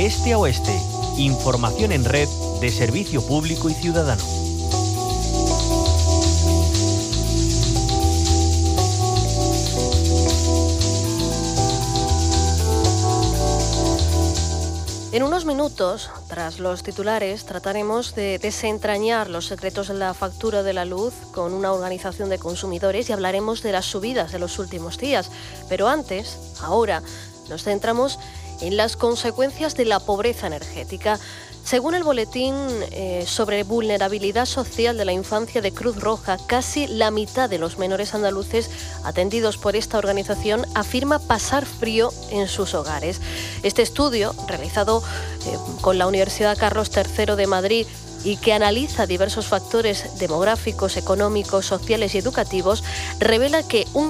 De este a oeste, información en red de servicio público y ciudadano. En unos minutos, tras los titulares, trataremos de desentrañar los secretos de la factura de la luz con una organización de consumidores y hablaremos de las subidas de los últimos días. Pero antes, ahora, nos centramos en las consecuencias de la pobreza energética. Según el boletín sobre vulnerabilidad social de la infancia de Cruz Roja, casi la mitad de los menores andaluces atendidos por esta organización afirma pasar frío en sus hogares. Este estudio, realizado con la Universidad Carlos III de Madrid, y que analiza diversos factores demográficos, económicos, sociales y educativos, revela que un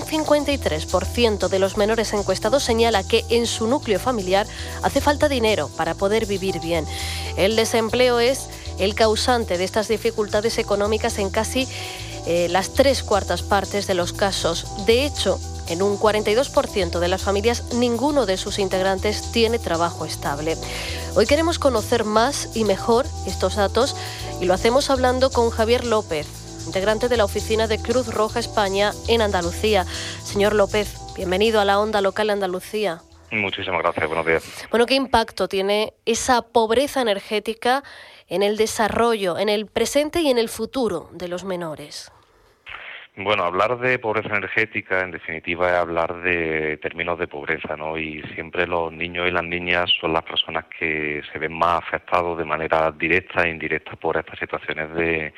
53% de los menores encuestados señala que en su núcleo familiar hace falta dinero para poder vivir bien. El desempleo es el causante de estas dificultades económicas en casi las 3/4 partes de los casos. De hecho, en un 42% de las familias, ninguno de sus integrantes tiene trabajo estable. Hoy queremos conocer más y mejor estos datos y lo hacemos hablando con Javier López, integrante de la oficina de Cruz Roja España en Andalucía. Señor López, bienvenido a la Onda Local Andalucía. Muchísimas gracias, buenos días. Bueno, ¿qué impacto tiene esa pobreza energética en el desarrollo, en el presente y en el futuro de los menores? Bueno, hablar de pobreza energética, en definitiva, es hablar de términos de pobreza, ¿no? Y siempre los niños y las niñas son las personas que se ven más afectados de manera directa e indirecta por estas situaciones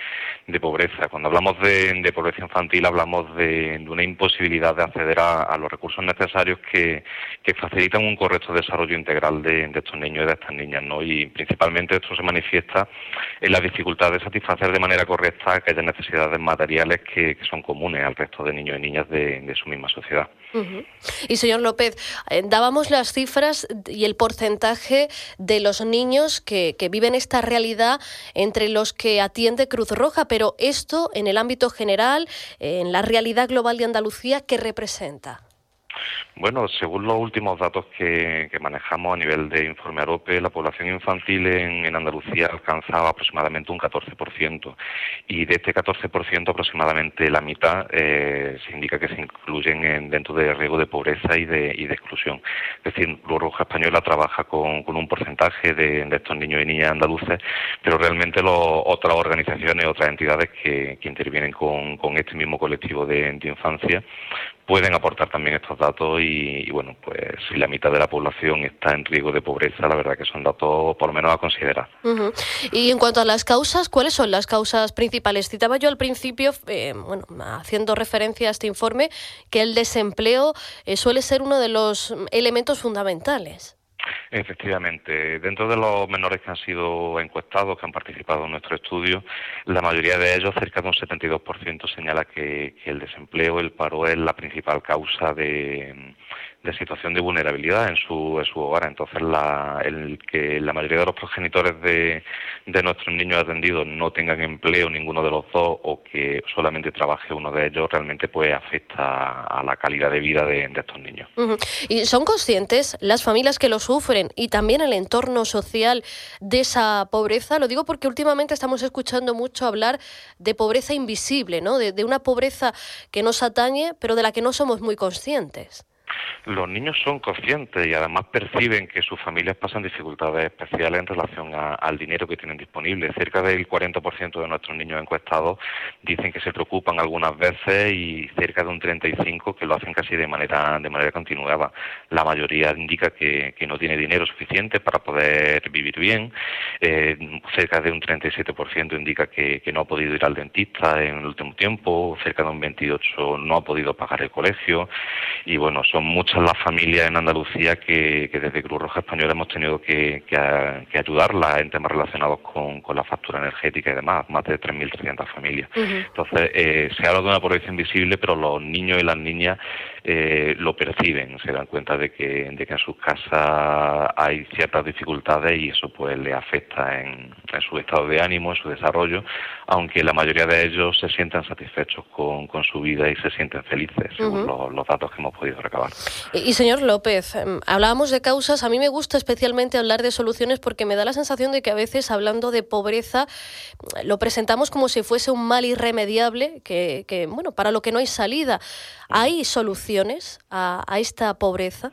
de pobreza. Cuando hablamos de pobreza infantil, hablamos de una imposibilidad de acceder a los recursos necesarios que facilitan un correcto desarrollo integral de estos niños y de estas niñas, ¿no? Y principalmente esto se manifiesta en la dificultad de satisfacer de manera correcta aquellas necesidades materiales que son comunes al resto de niños y niñas de su misma sociedad. Uh-huh. Y señor López, dábamos las cifras y el porcentaje de los niños que viven esta realidad entre los que atiende Cruz Roja, pero esto en el ámbito general, en la realidad global de Andalucía, ¿qué representa? Bueno, según los últimos datos que manejamos a nivel de Informe AROPE, la población infantil en Andalucía alcanzaba aproximadamente un 14%, y de este 14% aproximadamente la mitad se indica que se incluyen dentro de riesgo de pobreza y de exclusión. Es decir, Cruz Roja Española trabaja con un porcentaje de estos niños y niñas andaluces, pero realmente otras organizaciones, otras entidades que intervienen con este mismo colectivo de infancia pueden aportar también estos datos y bueno, pues si la mitad de la población está en riesgo de pobreza, la verdad que son datos por lo menos a considerar. Uh-huh. Y en cuanto a las causas, ¿cuáles son las causas principales? Citaba yo al principio, haciendo referencia a este informe, que el desempleo suele ser uno de los elementos fundamentales. Efectivamente, dentro de los menores que han sido encuestados, que han participado en nuestro estudio, la mayoría de ellos, cerca de un 72%, señala que el desempleo, el paro, es la principal causa de situación de vulnerabilidad en su hogar. Entonces, el que la mayoría de los progenitores de nuestros niños atendidos no tengan empleo ninguno de los dos, o que solamente trabaje uno de ellos, realmente pues afecta a la calidad de vida de estos niños. Uh-huh. ¿Y son conscientes las familias que lo sufren y también el entorno social de esa pobreza? Lo digo porque últimamente estamos escuchando mucho hablar de pobreza invisible, ¿no? De una pobreza que nos atañe, pero de la que no somos muy conscientes. Los niños son conscientes y además perciben que sus familias pasan dificultades especiales en relación al dinero que tienen disponible. Cerca del 40% de nuestros niños encuestados dicen que se preocupan algunas veces, y cerca de un 35% que lo hacen casi de manera continuada. La mayoría indica que no tiene dinero suficiente para poder vivir bien. Cerca de un 37% indica que no ha podido ir al dentista en el último tiempo. Cerca de un 28% no ha podido pagar el colegio. Y bueno, son muchas las familias en Andalucía que desde Cruz Roja Española hemos tenido que ayudarlas en temas relacionados con la factura energética y demás, más de 3.300 familias. Uh-huh. Entonces, se habla de una pobreza invisible, pero los niños y las niñas lo perciben, se dan cuenta de que en sus casas hay ciertas dificultades y eso pues le afecta en su estado de ánimo, en su desarrollo, aunque la mayoría de ellos se sienten satisfechos con su vida y se sienten felices, según los datos que hemos podido recabar. Y señor López, hablábamos de causas. A mí me gusta especialmente hablar de soluciones porque me da la sensación de que a veces, hablando de pobreza, lo presentamos como si fuese un mal irremediable, que bueno, para lo que no hay salida. ¿Hay soluciones a esta pobreza?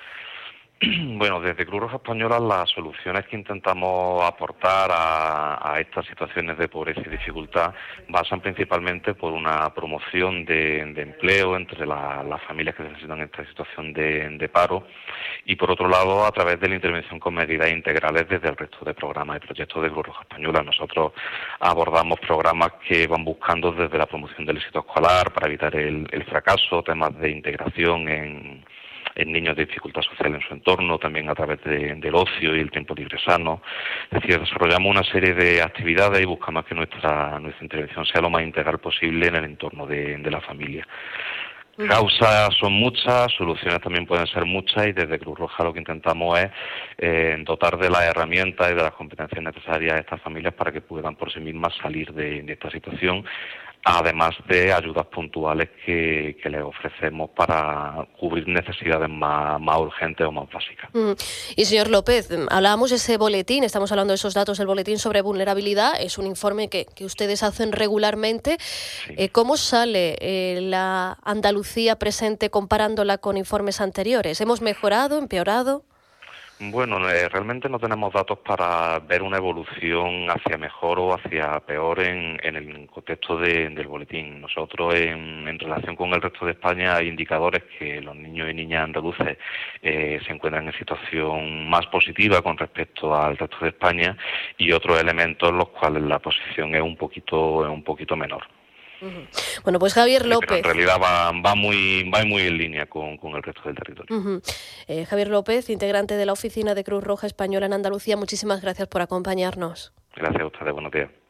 Bueno, desde Cruz Roja Española las soluciones que intentamos aportar a estas situaciones de pobreza y dificultad basan principalmente por una promoción de empleo entre las familias que necesitan esta situación de paro y por otro lado a través de la intervención con medidas integrales desde el resto de programas y proyectos de Cruz Roja Española. Nosotros abordamos programas que van buscando desde la promoción del éxito escolar para evitar el fracaso, temas de integración en niños de dificultad social en su entorno, también a través del ocio y el tiempo libre sano. Es decir, desarrollamos una serie de actividades y buscamos que nuestra intervención sea lo más integral posible en el entorno de la familia. Causas son muchas, soluciones también pueden ser muchas y desde Cruz Roja lo que intentamos es dotar de las herramientas y de las competencias necesarias a estas familias para que puedan por sí mismas salir de esta situación, además de ayudas puntuales que les ofrecemos para cubrir necesidades más urgentes o más básicas. Y señor López, hablábamos de ese boletín, estamos hablando de esos datos del boletín sobre vulnerabilidad, es un informe que ustedes hacen regularmente. Sí. ¿Cómo sale la Andalucía presente comparándola con informes anteriores? ¿Hemos mejorado, empeorado? Bueno, realmente no tenemos datos para ver una evolución hacia mejor o hacia peor en el contexto del boletín. Nosotros, en relación con el resto de España, hay indicadores que los niños y niñas andaluces se encuentran en situación más positiva con respecto al resto de España y otros elementos en los cuales la posición es un poquito menor. Bueno, pues Javier López. Pero en realidad va muy en línea con el resto del territorio. Javier López, integrante de la Oficina de Cruz Roja Española en Andalucía, muchísimas gracias por acompañarnos. Gracias a ustedes, buenos días.